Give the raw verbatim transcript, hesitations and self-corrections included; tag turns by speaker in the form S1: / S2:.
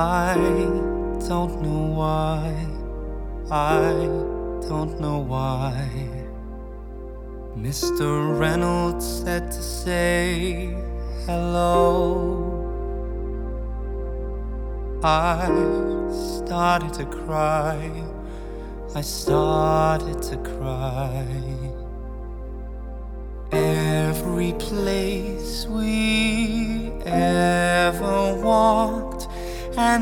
S1: I don't know why, I don't know why. Mister Reynolds said to say hello. I started to cry, I started to cry. Every place we ever walked and